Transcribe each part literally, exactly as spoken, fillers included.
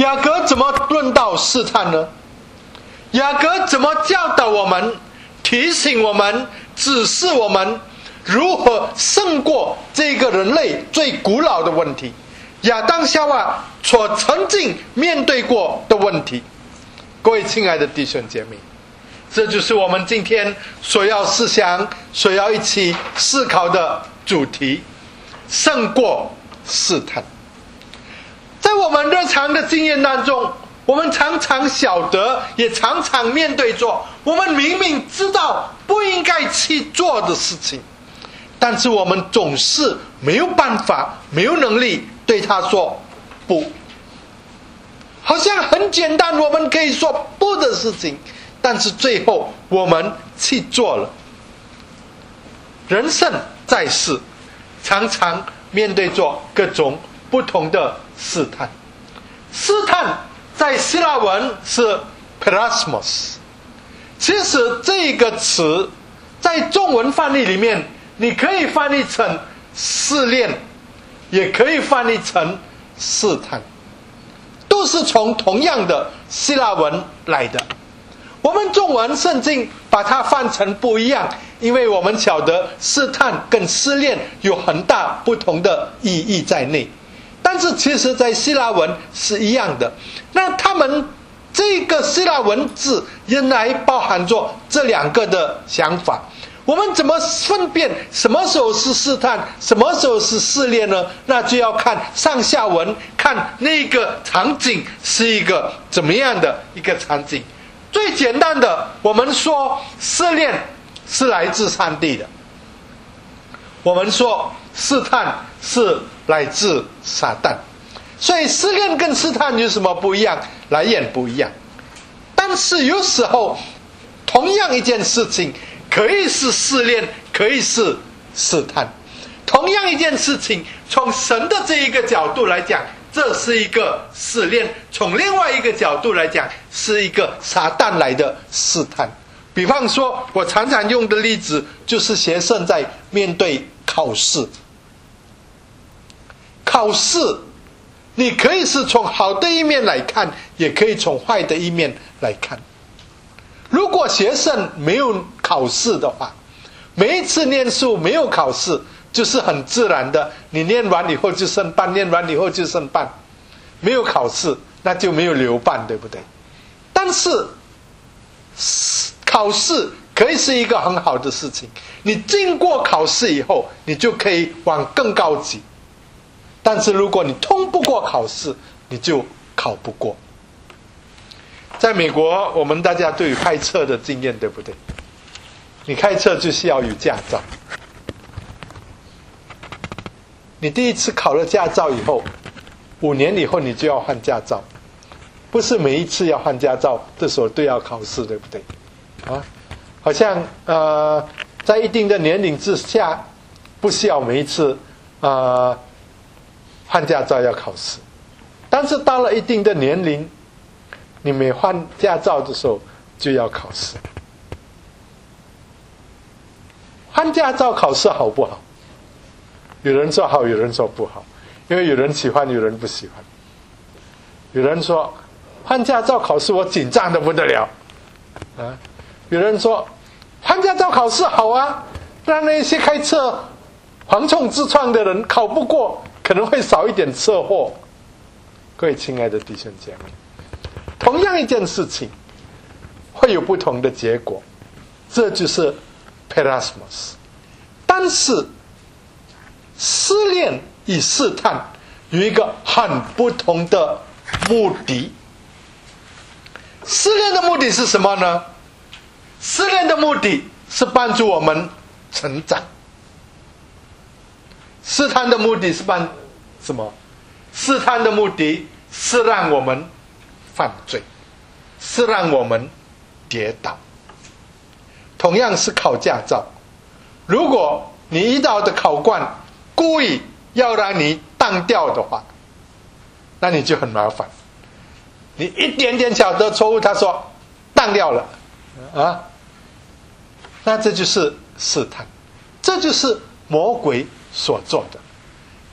雅各怎么论到试探呢？雅各怎么教导我们，提醒我们，指示我们如何胜过这个人类最古老的问题，亚当夏娃所曾经面对过的问题。各位亲爱的弟兄姐妹，这就是我们今天所要思想、所要一起思考的主题：胜过试探。在我们日常的经验当中，我们常常晓得，也常常面对着我们明明知道不应该去做的事情，但是我们总是没有办法、没有能力对他说不。好像很简单，我们可以说不的事情，但是最后我们去做了。人生在世，常常面对着各种不同的试探。试探在希腊文是 peirasmos， 其实这个词在中文翻译里面，你可以翻译成试炼，也可以翻译成试探，都是从同样的希腊文来的。我们中文圣经把它翻成不一样，因为我们晓得试探跟试炼有很大不同的意义在内，但是其实在希腊文是一样的。那他们这个希腊文字原来包含着这两个的想法。我们怎么分辨什么时候是试探，什么时候是试炼呢？那就要看上下文，看那个场景是一个怎么样的一个场景。最简单的，我们说试炼是来自上帝的，我们说试探是来自撒旦。所以试炼跟试探有什么不一样？来源不一样，但是有时候同样一件事情可以是试炼，可以是试探。同样一件事情，从神的这一个角度来讲，这是一个试炼；从另外一个角度来讲，是一个撒旦来的试探。比方说，我常常用的例子就是学生在面对考试。考试，你可以是从好的一面来看，也可以从坏的一面来看。如果学生没有考试的话，每一次念书没有考试，就是很自然的，你念完以后就剩半，念完以后就剩半，没有考试那就没有留半，对不对？但是考试可以是一个很好的事情，你经过考试以后，你就可以往更高级。但是如果你通不过考试，你就考不过。在美国，我们大家都有开车的经验，对不对？你开车就需要有驾照。你第一次考了驾照以后，五年以后你就要换驾照，不是每一次要换驾照的时候都要考试，对不对？啊，好像呃，在一定的年龄之下，不需要每一次呃换驾照要考试，但是到了一定的年龄，你每换驾照的时候就要考试。换驾照考试好不好？有人说好，有人说不好，因为有人喜欢，有人不喜欢。有人说换驾照考试我紧张的不得了啊，有人说换驾照考试好啊，让那些开车横冲直撞的人考不过，可能会少一点车祸。各位亲爱的弟兄姐妹，同样一件事情会有不同的结果，这就是 peirasmos。 但是试炼与试探有一个很不同的目的。试炼的目的是什么呢？试炼的目的是帮助我们成长。试探的目的是帮什么？试探的目的是让我们犯罪，是让我们跌倒。同样是考驾照，如果你遇到的考官故意要让你当掉的话，那你就很麻烦。你一点点小的错误，他说当掉了啊，那这就是试探，这就是魔鬼所做的。他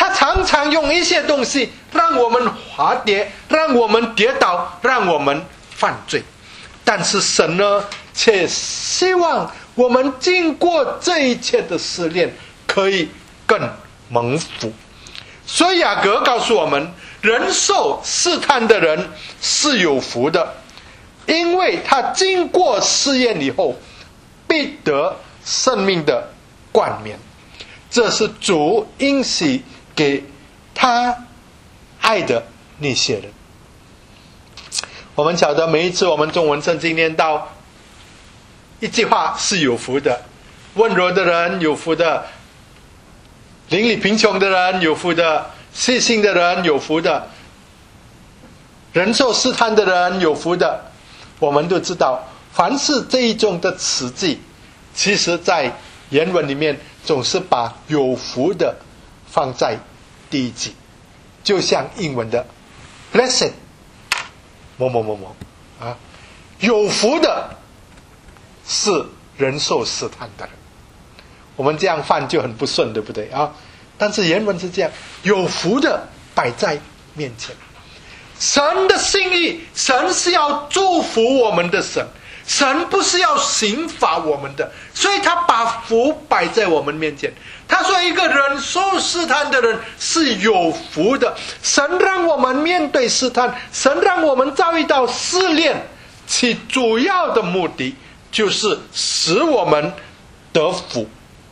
他常常用一些东西让我们滑跌，让我们跌倒，让我们犯罪。但是神呢，却希望我们经过这一切的试炼，可以更蒙福。所以雅各告诉我们，人受试探的人是有福的，因为他经过试验以后，必得生命的冠冕。这是主应许给他爱的那些人。我们晓得，每一次我们中文圣经念到一句话是有福的，温柔的人有福的，邻里贫穷的人有福的，细心的人有福的，人受试探的人有福的。我们都知道，凡是这一种的词句，其实在原文里面总是把有福的放在第一句，就像英文的 blessed 某某某某啊，有福的是人受试探的人。我们这样翻就很不顺，对不对啊？但是原文是这样，有福的摆在面前。神的心意，神是要祝福我们的神，神不是要刑罚我们的，所以他把福摆在我们面前。他说一个人受试探的人是有福的。神让我们面对试探，神让我们遭遇到试炼，其主要的目的就是使我们得福。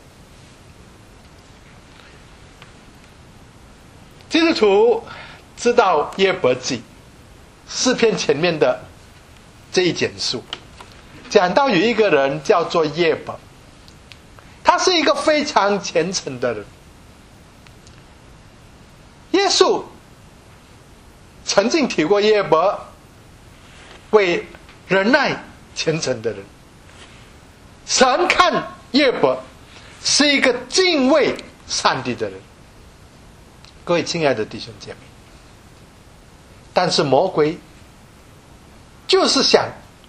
基督徒知道约伯记四篇前面的这一简述，讲到有一个人叫做约伯，他是一个非常虔诚的人。耶稣曾经提过约伯为忍耐虔诚的人。神看约伯是一个敬畏上帝的人。各位亲爱的弟兄姐妹，但是魔鬼就是想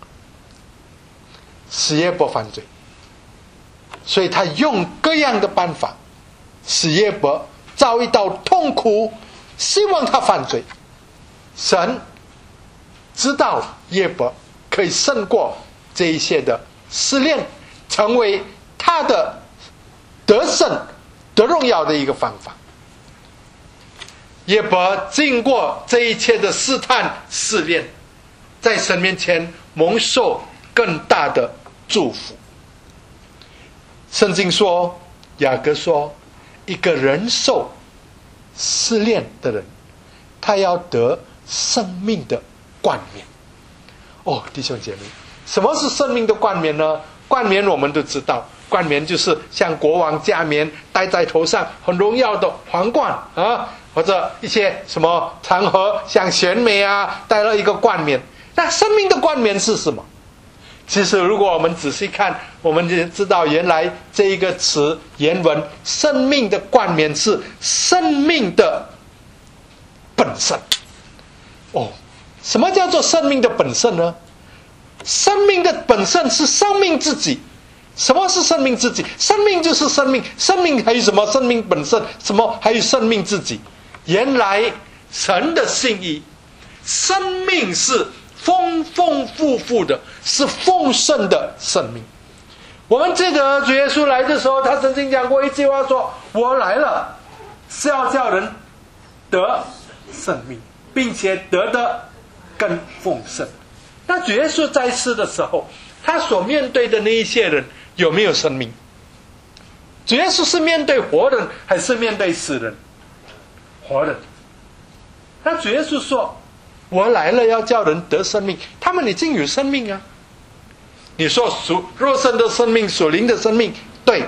使约伯犯罪，所以他用各样的办法使约伯遭遇到痛苦，希望他犯罪。神知道约伯可以胜过这一些的试炼，成为他的得胜得荣耀的一个方法。约伯经过这一切的试探试炼，在神面前蒙受更大的祝福。圣经说，雅各说，一个人受试炼的人，他要得生命的冠冕。哦，弟兄姐妹，什么是生命的冠冕呢？冠冕我们都知道，冠冕就是像国王加冕戴在头上很荣耀的皇冠啊，或者一些什么场合像选美啊，戴了一个冠冕。那生命的冠冕是什么？其实如果我们仔细看，我们就知道原来这一个词原文生命的冠冕是生命的本身。哦，什么叫做生命的本身呢？生命的本身是生命自己。什么是生命自己？生命就是生命，生命还有什么？生命本身，什么还有生命自己？原来神的心意，生命是丰丰富富的，是丰盛的生命。我们记得主耶稣来的时候，他曾经讲过一句话说，我来了是要叫人得生命，并且得的更丰盛。那主耶稣在世的时候，他所面对的那一些人有没有生命？主耶稣是面对活人还是面对死人？活人。那主耶稣说，我来了要叫人得生命，他们已经有生命啊。你说属肉身的生命，属灵的生命，对。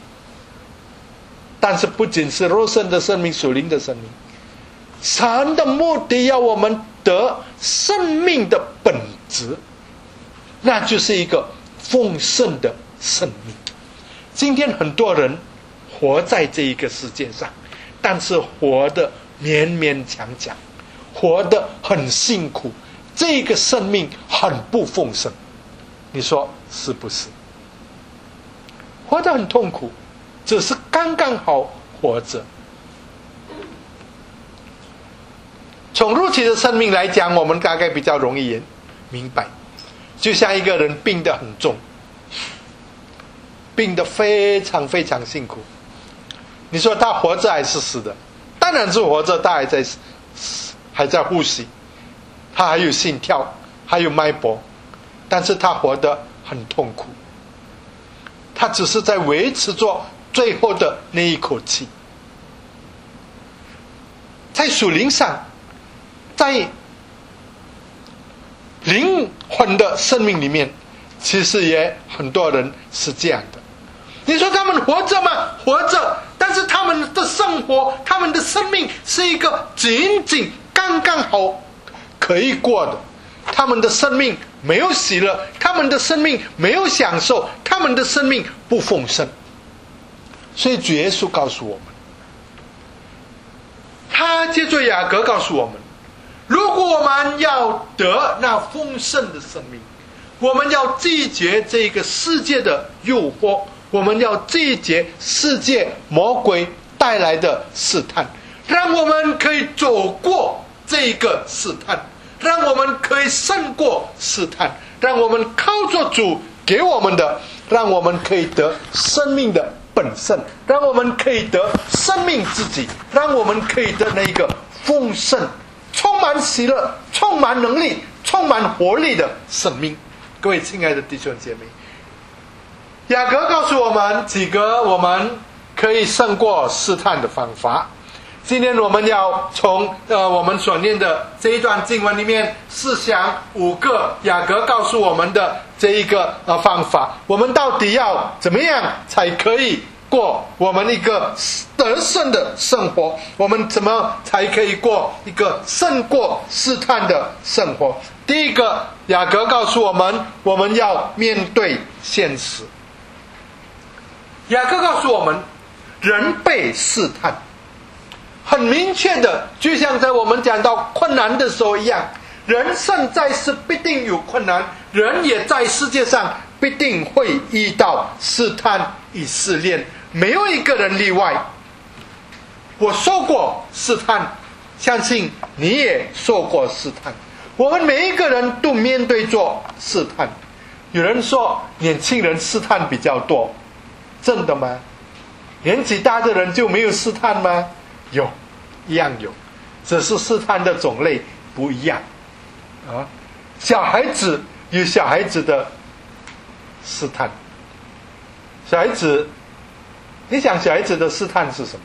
但是不仅是肉身的生命，属灵的生命，神的目的要我们得生命的本质，那就是一个丰盛的生命。今天很多人活在这一个世界上，但是活得勉勉强强，活得很辛苦，这个生命很不丰盛。你说是不是？活得很痛苦，只是刚刚好活着。 从肉体的生命来讲，我们大概比较容易明白，就像一个人病得很重，病得非常非常辛苦，你说他活着还是死的？当然是活着，他还在还在呼吸，他还有心跳，还有脉搏，但是他活得很痛苦，他只是在维持着最后的那一口气。在属灵上，在灵魂的生命里面，其实也很多人是这样的。你说他们活着吗？活着，但是他们的生活，他们的生命是一个仅仅刚刚好可以过的，他们的生命没有喜乐，他们的生命没有享受，他们的生命不丰盛。所以主耶稣告诉我们，他借着雅各告诉我们，如果我们要得那丰盛的生命，我们要拒绝这个世界的诱惑，我们要拒绝世界魔鬼带来的试探，让我们可以走过这个试探，让我们可以胜过试探，让我们靠着主给我们的，让我们可以得生命的本身，让我们可以得生命自己，让我们可以得那个丰盛、充满喜乐、充满能力、充满活力的生命。各位亲爱的弟兄姐妹，雅各告诉我们几个我们可以胜过试探的方法。今天我们要从呃我们所念的这一段经文里面思想五个雅各告诉我们的这一个呃方法，我们到底要怎么样才可以过我们一个得胜的生活？我们怎么才可以过一个胜过试探的生活？第一个，雅各告诉我们，我们要面对现实。雅各告诉我们，人被试探，很明确的，就像在我们讲到困难的时候一样，人生在世必定有困难，人也在世界上必定会遇到试探与试炼，没有一个人例外。我受过试探，相信你也受过试探，我们每一个人都面对着试探。有人说年轻人试探比较多，真的吗？年纪大的人就没有试探吗？有，一样有，只是试探的种类不一样啊。小孩子有小孩子的试探，小孩子，你想小孩子的试探是什么？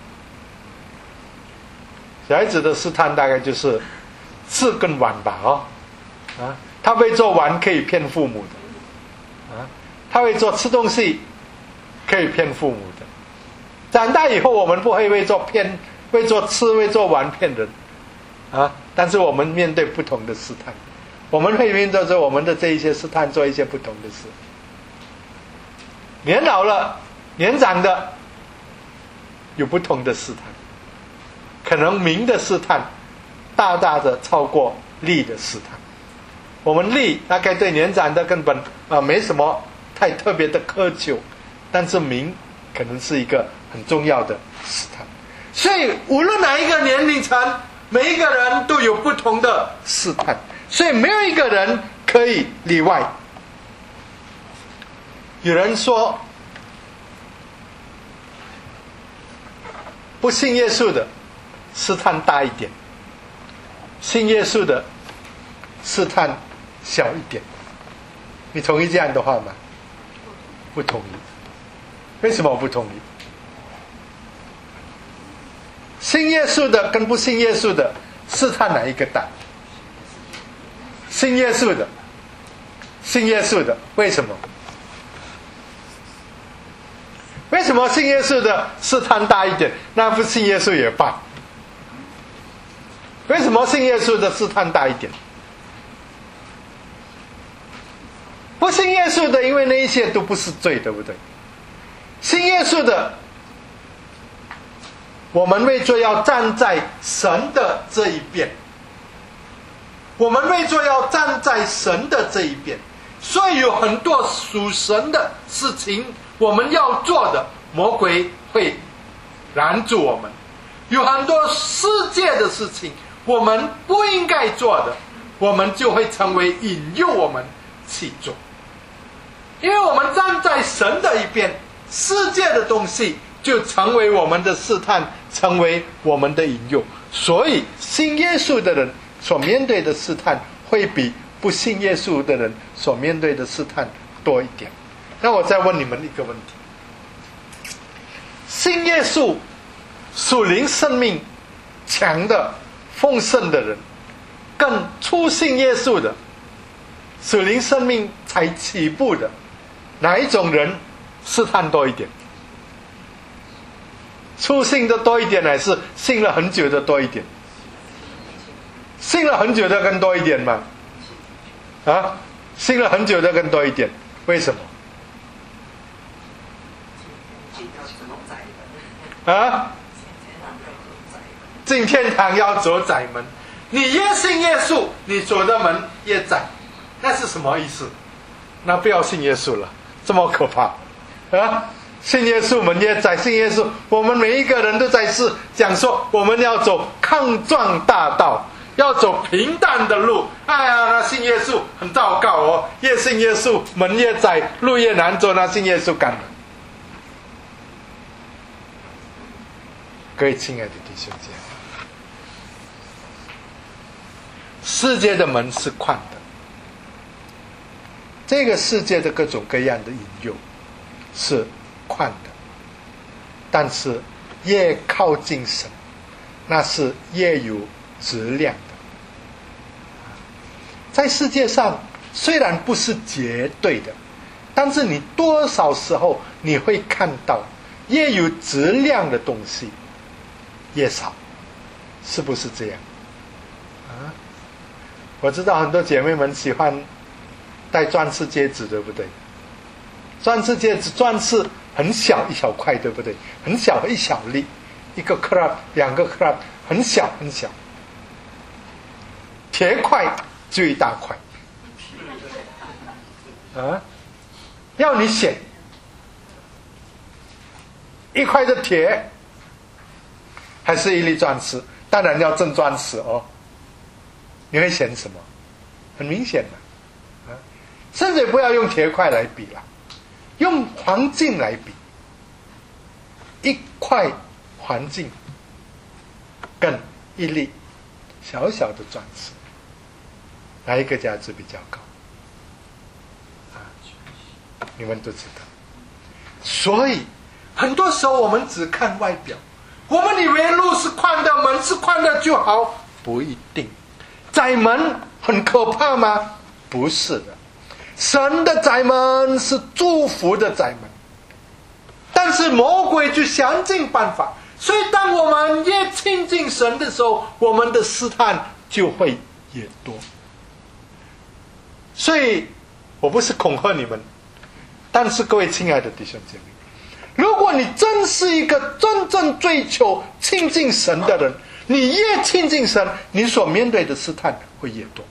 小孩子的试探大概就是吃跟玩吧，哦，啊，他会做玩可以骗父母的，啊，他会做吃东西可以骗父母的。长大以后，我们不会为做骗，为做吃，为做玩骗人，啊，但是我们面对不同的试探，我们会面对着我们的这一些试探做一些不同的事。年老了，年长的有不同的试探，可能名的试探大大的超过利的试探。我们利大概对年长的根本啊、呃、没什么太特别的苛求，但是名可能是一个很重要的试探。所以无论哪一个年龄层，每一个人都有不同的试探，所以没有一个人可以例外。有人说，不信耶稣的试探大一点，信耶稣的试探小一点。你同意这样的话吗？不同意。为什么我不同意？信耶稣的跟不信耶稣的试探哪一个大？信耶稣的，信耶稣的，为什么？为什么信耶稣的试探大一点？那不信耶稣也罢。为什么信耶稣的试探大一点？不信耶稣的，因为那一些都不是罪，对不对？信耶稣的，我们为着要站在神的这一边，我们为着要站在神的这一边，所以有很多属神的事情我们要做的，魔鬼会拦住我们；有很多世界的事情我们不应该做的，我们就会成为引诱我们去做。因为我们站在神的一边，世界的东西就成为我们的试探，成为我们的引诱。所以信耶稣的人所面对的试探会比不信耶稣的人所面对的试探多一点。那我再问你们一个问题，信耶稣属灵生命强的丰盛的人，跟初信耶稣的属灵生命才起步的，哪一种人试探多一点？初信的多一点，还是信了很久的多一点？信了很久的更多一点吗？啊，信了很久的更多一点，为什么？啊，进天堂要走窄门，你越信耶稣，你走的门越窄，那是什么意思？那不要信耶稣了，这么可怕啊！信耶稣门越窄，信耶稣，我们每一个人都在是讲说，我们要走康庄大道，要走平淡的路。哎呀，那信耶稣很糟糕哦，越信耶稣门越窄，路越难走，那信耶稣干了。各位亲爱的弟兄姐妹，世界的门是宽的，这个世界的各种各样的引诱是宽的，但是越靠近神，那是越有质量的。在世界上虽然不是绝对的，但是你多少时候你会看到越有质量的东西越少，是不是这样啊？我知道很多姐妹们喜欢戴钻石戒指，对不对？钻石戒指，钻石很小一小块，对不对？很小一小粒，一个克拉，两个克拉，很小很小。铁块就一大块啊！要你选一块的铁还是一粒钻石，当然要真钻石哦。你会选什么？很明显的啊，甚至不要用铁块来比了，用黄金来比，一块黄金跟一粒小小的钻石，哪一个价值比较高啊？你们都知道。所以很多时候我们只看外表，我们以为路是宽的，门是宽的就好，不一定。窄门很可怕吗？不是的，神的窄门是祝福的窄门，但是魔鬼就想尽办法。所以当我们越亲近神的时候，我们的试探就会越多。所以我不是恐吓你们，但是各位亲爱的弟兄姐妹，如果你真是一个真正追求亲近神的人，你越亲近神，你所面对的试探会越多，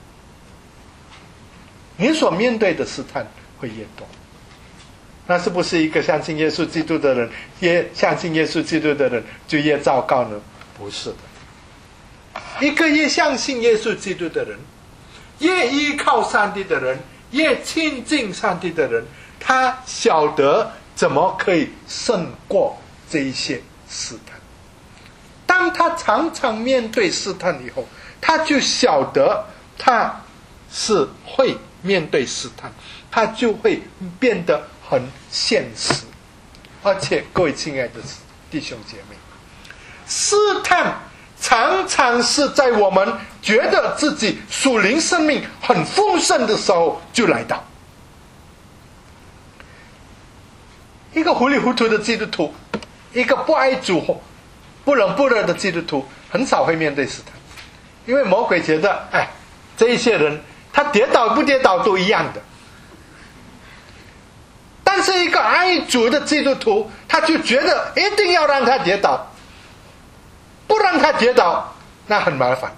你所面对的试探会越多。那是不是一个相信耶稣基督的人，越相信耶稣基督的人就越糟糕呢？不是的，一个越相信耶稣基督的人，越依靠上帝的人，越亲近上帝的人，他晓得怎么可以胜过这一些试探。当他常常面对试探以后，他就晓得他是会面对试探，他就会变得很现实。而且各位亲爱的弟兄姐妹，试探常常是在我们觉得自己属灵生命很丰盛的时候就来到。一个糊里糊涂的基督徒，一个不爱主不冷不热的基督徒，很少会面对试探，因为魔鬼觉得，哎，这一些人他跌倒不跌倒都一样的。但是一个爱主的基督徒，他就觉得一定要让他跌倒，不让他跌倒那很麻烦。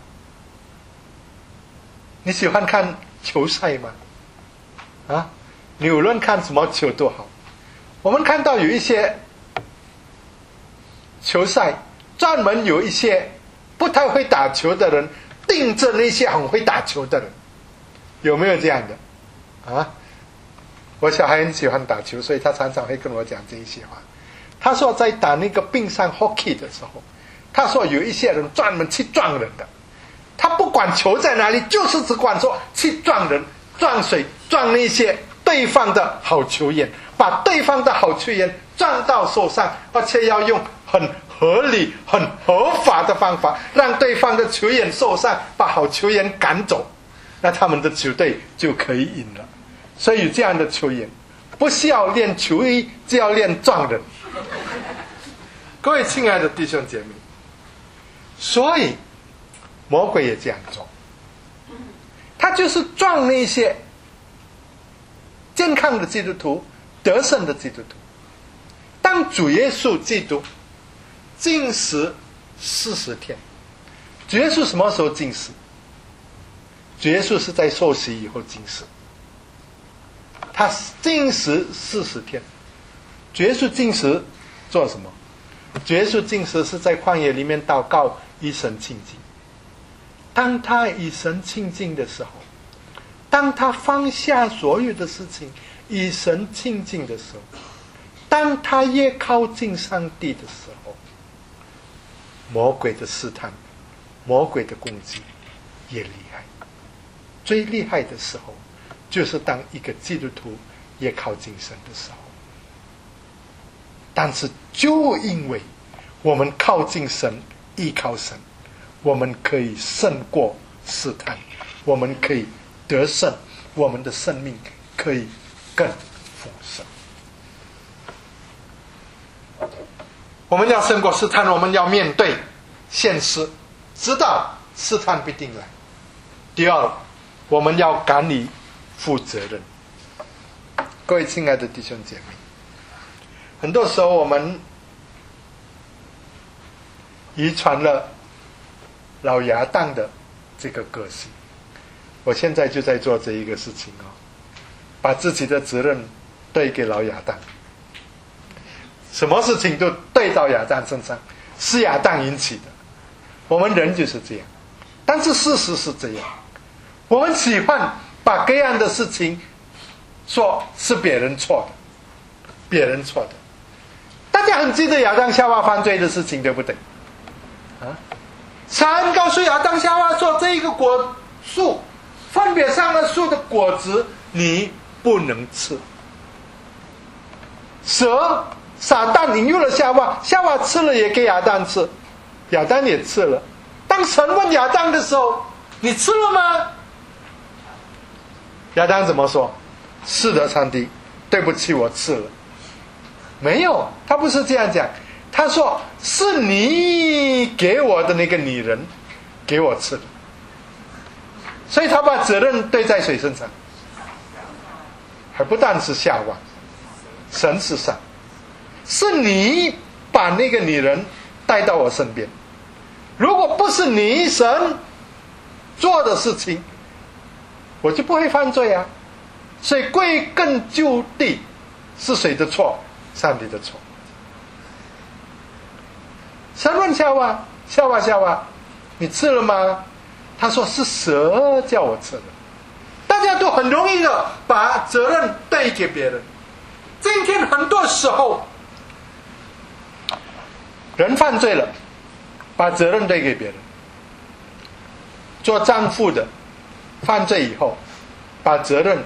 你喜欢看球赛吗？啊，你无论看什么球都好，我们看到有一些球赛专门有一些不太会打球的人盯着那些很会打球的人，有没有这样的啊？我小孩很喜欢打球，所以他常常会跟我讲这一些话。他说在打那个冰上 hockey 的时候，他说有一些人专门去撞人的，他不管球在哪里，就是只管说去撞人、撞水、撞那些对方的好球员，把对方的好球员撞到手上，而且要用很合理、很合法的方法，让对方的球员受伤，把好球员赶走，那他们的球队就可以赢了。所以有这样的球员，不需要练球艺，就要练撞人。各位亲爱的弟兄姐妹，所以魔鬼也这样做，他就是撞那些健康的基督徒、得胜的基督徒。当主耶稣基督禁食四十天，主耶稣什么时候禁食？主耶稣是在受洗以后禁食，他禁食四十天。主耶稣禁食做什么？主耶稣禁食是在旷野里面祷告，与神亲近。当他与神亲近的时候，当他放下所有的事情与神亲近的时候，当他越靠近上帝的时候，魔鬼的试探、魔鬼的攻击越厉害。最厉害的时候，就是当一个基督徒越靠近神的时候。但是就因为我们靠近神、依靠神，我们可以胜过试探，我们可以得胜，我们的生命可以更丰盛。我们要胜过试探，我们要面对现实，知道试探必定来。第二，我们要敢于负责任。各位亲爱的弟兄姐妹，很多时候我们遗传了老亚当的这个个性。我现在就在做这一个事情哦，把自己的责任对给老亚当，什么事情都对到亚当身上，是亚当引起的。我们人就是这样，但是事实是这样，我们喜欢把各样的事情说是别人错的，别人错的。大家很记得亚当夏娃犯罪的事情，对不对？啊，神告诉亚当夏娃说，这一个果树分别上了树的果子你不能吃。蛇撒旦引诱了夏娃，夏娃吃了也给亚当吃，亚当也吃了。当神问亚当的时候，你吃了吗？亚当怎么说？是的，上帝，对不起，我吃了。没有，他不是这样讲，他说是你给我的那个女人给我吃的。所以他把责任对在谁身上？还不但是夏娃，神是神，是你把那个女人带到我身边。如果不是你神做的事情，我就不会犯罪啊。所以归根究底是谁的错？上帝的错。神问夏娃，夏娃夏娃，你吃了吗？他说是蛇叫我吃的。大家都很容易的把责任对给别人。今天很多时候人犯罪了，把责任对给别人。做丈夫的犯罪以后，把责任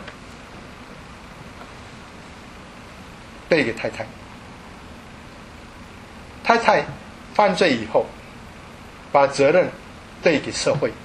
对给太太。太太犯罪以后，把责任对给社会。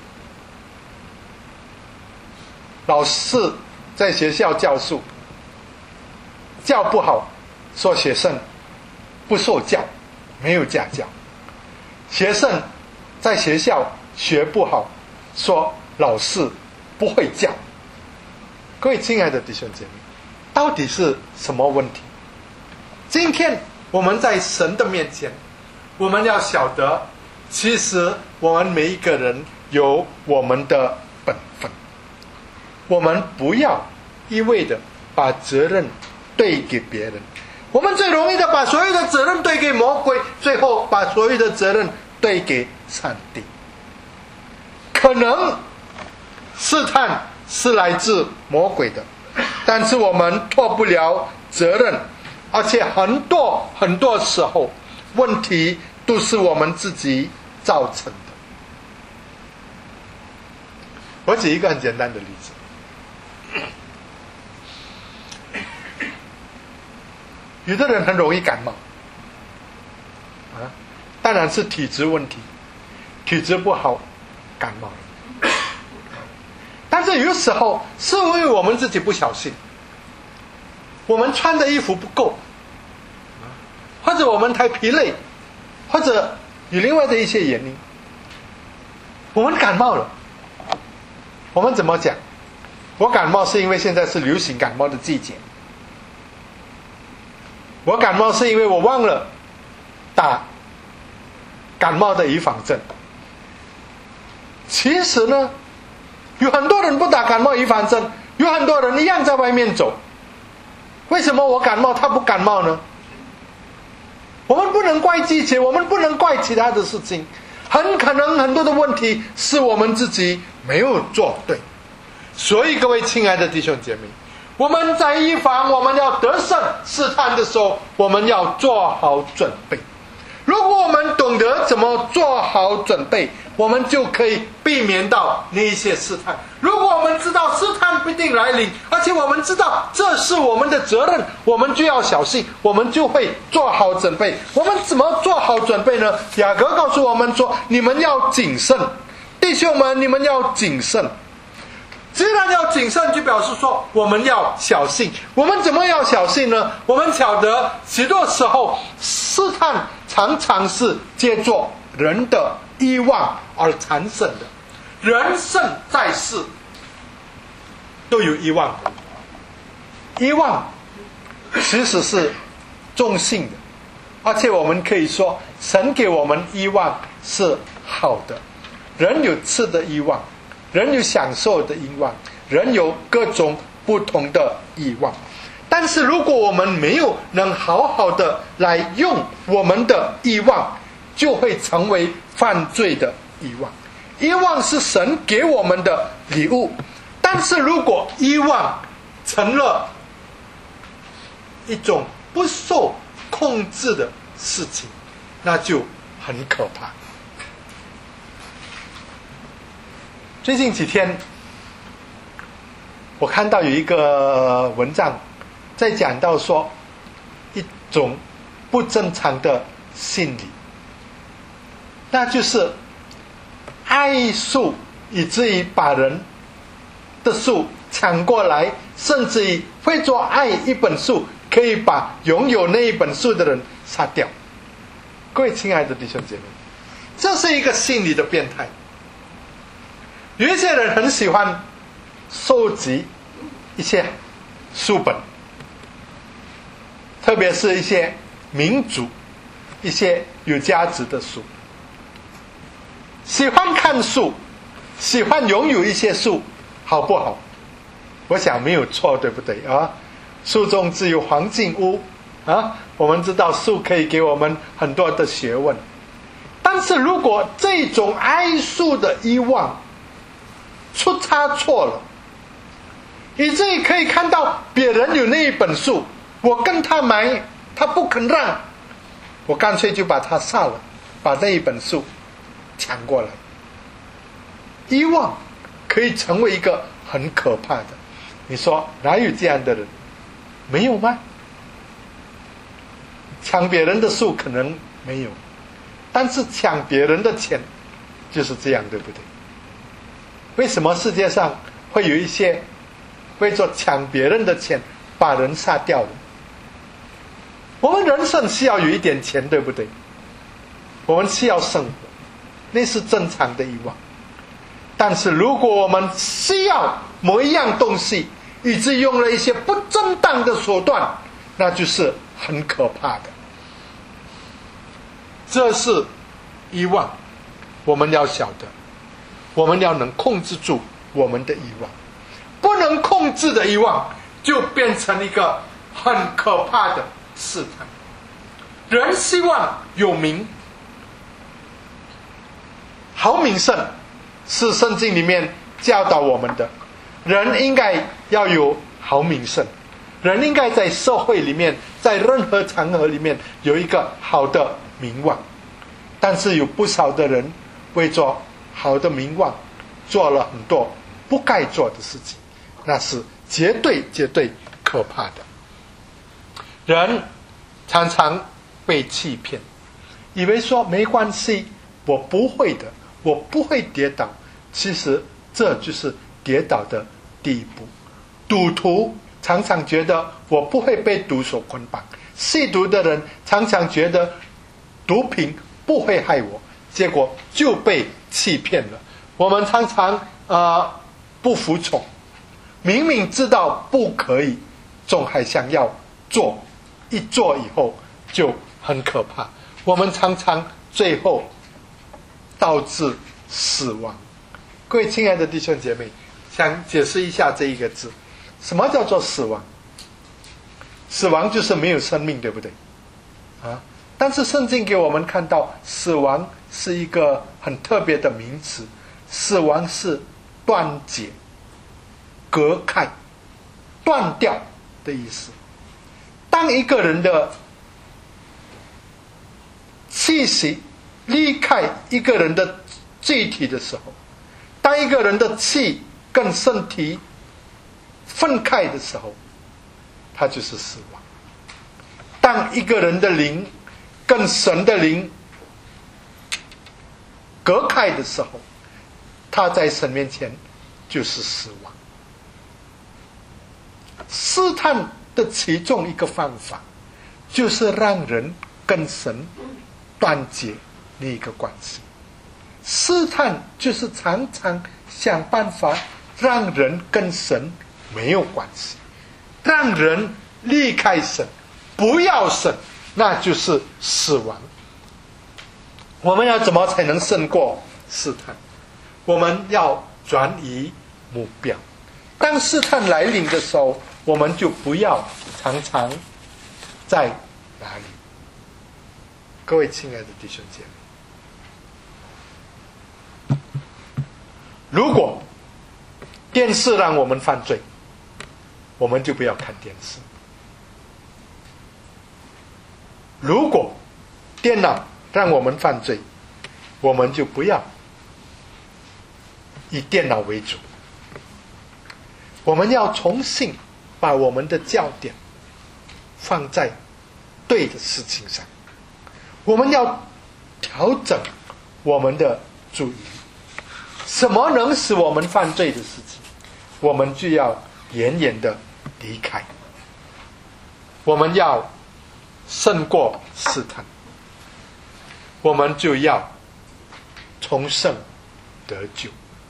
老师在学校教书，教不好，说学生不受教，没有家教。学生在学校学不好，说老师不会教。各位亲爱的弟兄姐妹，到底是什么问题？今天我们在神的面前，我们要晓得，其实我们每一个人有我们的本分。我们不要一味的把责任对给别人。我们最容易的把所有的责任对给魔鬼，最后把所有的责任对给上帝。 可能试探是来自魔鬼的，但是我们脱不了责任，而且很多很多时候问题都是我们自己造成的。我举一个很简单的例子，有的人很容易感冒啊，当然是体质问题，体质不好感冒了。但是有时候是因为我们自己不小心，我们穿的衣服不够，或者我们太疲累，或者有另外的一些原因，我们感冒了。我们怎么讲？我感冒是因为现在是流行感冒的季节，我感冒是因为我忘了打感冒的预防针。其实呢，有很多人不打感冒预防针，有很多人一样在外面走。为什么我感冒他不感冒呢？我们不能怪季节，我们不能怪其他的事情，很可能很多的问题是我们自己没有做对。所以各位亲爱的弟兄姐妹，我们在预防我们要得胜试探的时候，我们要做好准备。如果我们懂得怎么做好准备，我们就可以避免到那一些试探。如果我们知道试探必定来临，而且我们知道这是我们的责任，我们就要小心，我们就会做好准备。我们怎么做好准备呢？雅各告诉我们说，你们要谨慎，弟兄们，你们要谨慎。既然要谨慎，就表示说我们要小心。我们怎么要小心呢？我们晓得许多时候试探常常是借着人的欲望而产生的。人生在世都有欲望，欲望其实是中性的，而且我们可以说神给我们欲望是好的。人有吃的欲望，人有享受的欲望，人有各种不同的欲望。但是如果我们没有能好好的来用我们的欲望，就会成为犯罪的欲望。欲望是神给我们的礼物，但是如果欲望成了一种不受控制的事情，那就很可怕。最近几天我看到有一个文章在讲到说一种不正常的心理，那就是爱树以至于把人的树抢过来，甚至于会做爱一本树可以把拥有那一本书的人杀掉。各位亲爱的弟兄姐妹，这是一个心理的变态。有一些人很喜欢收集一些书本，特别是一些民主、一些有价值的书，喜欢看书，喜欢拥有一些书，好不好？我想没有错，对不对啊？书中自有黄金屋啊！我们知道书可以给我们很多的学问，但是如果这种爱书的欲望出差错了，以至于可以看到别人有那一本书，我跟他买，他不肯让，我干脆就把他杀了，把那一本书抢过来。欲望可以成为一个很可怕的，你说哪有这样的人？没有吗？抢别人的书可能没有，但是抢别人的钱就是这样，对不对？为什么世界上会有一些为着抢别人的钱把人杀掉的？我们人生需要有一点钱，对不对？我们需要生活，那是正常的欲望。但是如果我们需要某一样东西，以致用了一些不正当的手段，那就是很可怕的。这是欲望，我们要晓得，我们要能控制住我们的欲望。不能控制的欲望就变成一个很可怕的试探。人希望有名，好名声， 是圣经里面教导我们的。人应该要有好名声，人应该在社会里面，在任何场合里面有一个好的名望。但是有不少的人为着好的名望做了很多不该做的事情，那是绝对绝对可怕的。人常常被欺骗，以为说没关系，我不会的，我不会跌倒。其实这就是跌倒的第一步。赌徒常常觉得我不会被毒所捆绑，吸毒的人常常觉得毒品不会害我，结果就被欺骗了。我们常常呃不服从，明明知道不可以，总还想要做，一做以后就很可怕。我们常常最后导致死亡。各位亲爱的弟兄姐妹，想解释一下这一个字，什么叫做死亡？死亡就是没有生命，对不对啊？但是圣经给我们看到，死亡是一个很特别的名词，死亡是断绝、隔开、断掉的意思。当一个人的气息离开一个人的肢体的时候，当一个人的气跟身体分开的时候，他就是死亡。当一个人的灵跟神的灵隔开的时候，他在神面前就是死亡。试探的其中一个方法，就是让人跟神断绝那一个关系。试探就是常常想办法让人跟神没有关系，让人离开神，不要神，那就是死亡。我们要怎么才能胜过试探？我们要转移目标。当试探来临的时候，我们就不要常常在哪里。各位亲爱的弟兄姐妹，如果电视让我们犯罪，我们就不要看电视；如果电脑让我们犯罪，我们就不要以电脑为主。我们要重新把我们的焦点放在对的事情上，我们要调整我们的注意力。什么能使我们犯罪的事情，我们就要远远的离开。我们要胜过试探，我们就要从胜得救。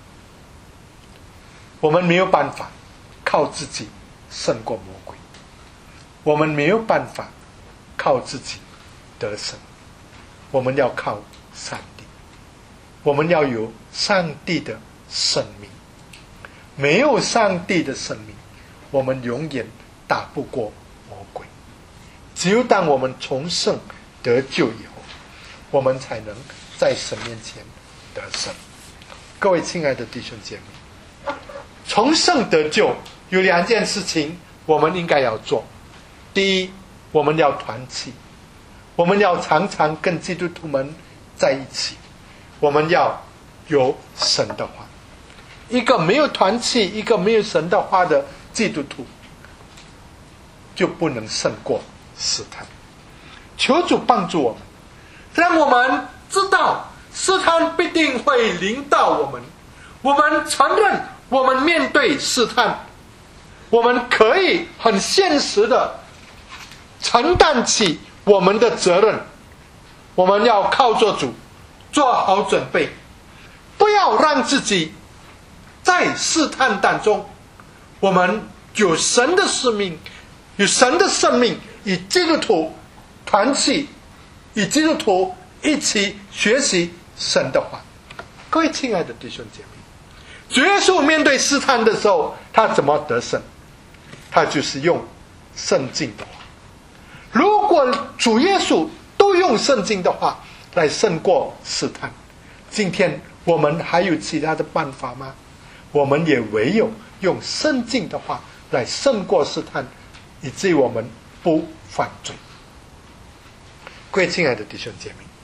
我们没有办法靠自己胜过魔鬼，我们没有办法靠自己得胜，我们要靠上帝。我们要有上帝的生命，没有上帝的生命，我们永远打不过魔鬼。只有当我们从胜得救以后，我们才能在神面前得胜。各位亲爱的弟兄姐妹，从胜得救有两件事情我们应该要做。第一，我们要团契，我们要常常跟基督徒们在一起，我们要有神的话。一个没有团契，一个没有神的话的基督徒，就不能胜过试探。求主帮助我们，让我们知道试探必定会临到我们，我们承认我们面对试探，我们可以很现实的承担起我们的责任。我们要靠着主做好准备，不要让自己在试探当中。我们有神的使命，有神的生命，与基督徒团契，与基督徒一起学习神的话。各位亲爱的弟兄姐妹，主耶稣面对试探的时候，他怎么得胜？他就是用圣经的话。如果主耶稣都用圣经的话来胜过试探，今天我们还有其他的办法吗？我们也唯有用圣经的话来胜过试探，以至于我们不犯罪。各位亲爱的弟兄姐妹，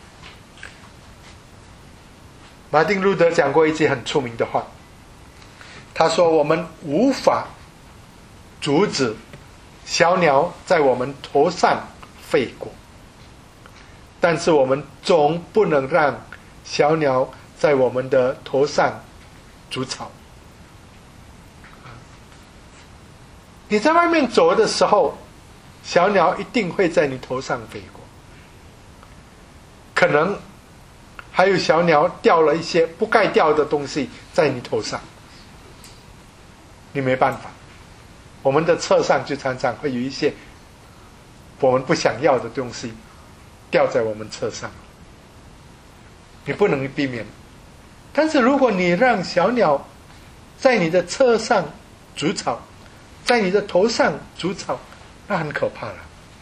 马丁路德讲过一句很出名的话，他说我们无法阻止小鸟在我们头上飞过，但是我们总不能让小鸟在我们的头上筑巢。你在外面走的时候，小鸟一定会在你头上飞过，可能还有小鸟掉了一些不该掉的东西在你头上，你没办法。我们的车上就常常会有一些我们不想要的东西掉在我们车上，你不能避免。但是如果你让小鸟在你的车上筑巢，在你的头上筑巢，那很可怕了。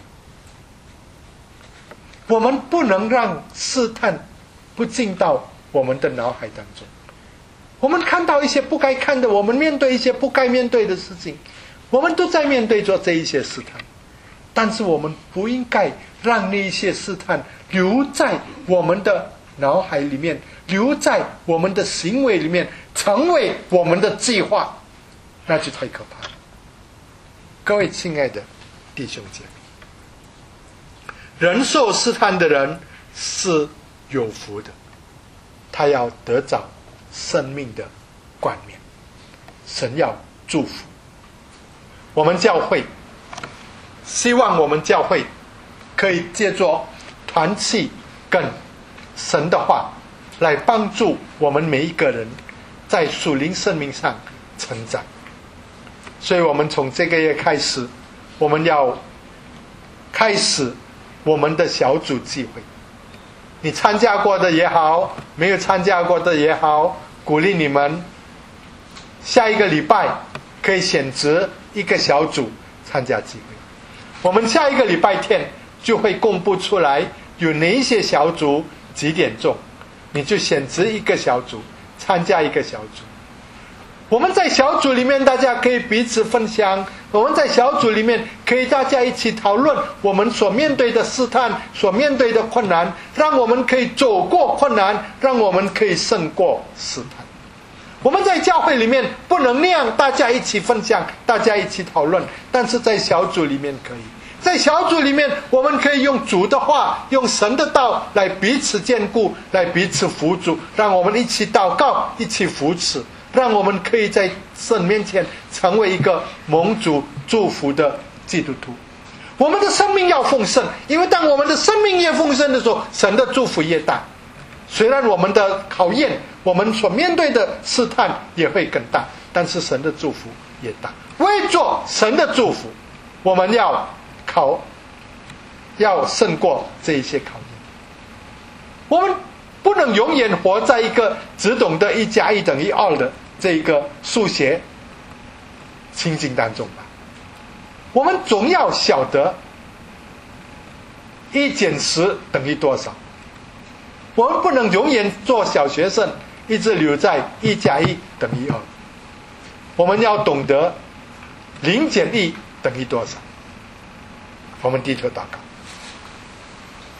我们不能让试探不进到我们的脑海当中。我们看到一些不该看的，我们面对一些不该面对的事情，我们都在面对着这一些试探，但是我们不应该让那一些试探留在我们的脑海里面，留在我们的行为里面，成为我们的计划，那就太可怕了。各位亲爱的弟兄姐妹，人受试探的人是有福的，他要得着生命的冠冕，神要祝福我们教会。希望我们教会可以借着团契跟神的话来帮助我们每一个人在属灵生命上成长。所以我们从这个月开始，我们要开始我们的小组聚会。你参加过的也好，没有参加过的也好，鼓励你们下一个礼拜可以选择一个小组参加聚会。我们下一个礼拜天就会公布出来有哪一些小组几点钟，你就选择一个小组参加一个小组。我们在小组里面大家可以彼此分享，我们在小组里面可以大家一起讨论我们所面对的试探，所面对的困难，让我们可以走过困难，让我们可以胜过试探。我们在教会里面不能那样大家一起分享，大家一起讨论，但是在小组里面可以。在小组里面我们可以用主的话，用神的道来彼此兼顾，来彼此扶助，让我们一起祷告，一起扶持，让我们可以在神面前成为一个蒙主祝福的基督徒。我们的生命要丰盛，因为当我们的生命越丰盛的时候，神的祝福越大。虽然我们的考验，我们所面对的试探也会更大，但是神的祝福也大。为做神的祝福，我们要考要胜过这一些考验。我们不能永远活在一个只懂得一加一等于二的这一个数学情境当中吧。我们总要晓得一减十等于多少。我们不能永远做小学生，一直留在一加一等于二。我们要懂得零减一等于多少。我们低头祷告。